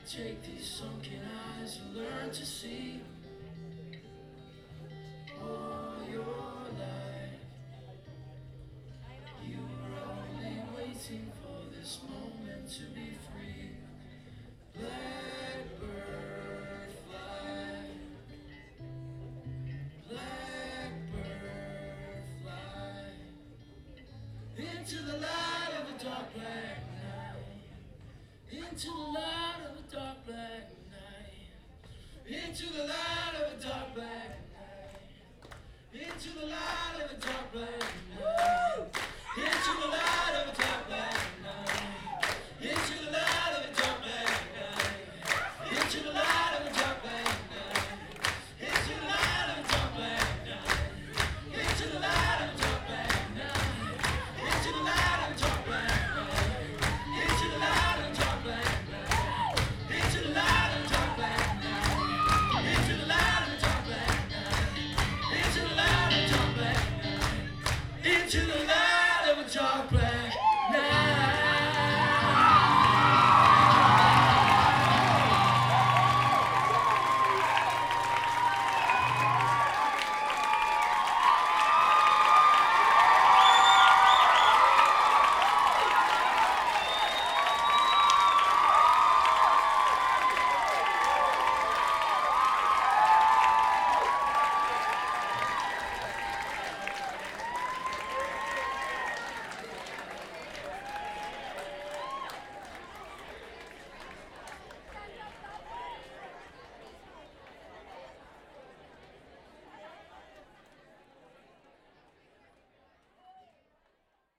Take these sunken eyes and learn to see all your life. You were only waiting for this moment to be free. Blackbird fly, blackbird fly, into the light of a dark black night, into the light of a dark black night, into the light of a dark black night, into the light of a dark black night, into the light.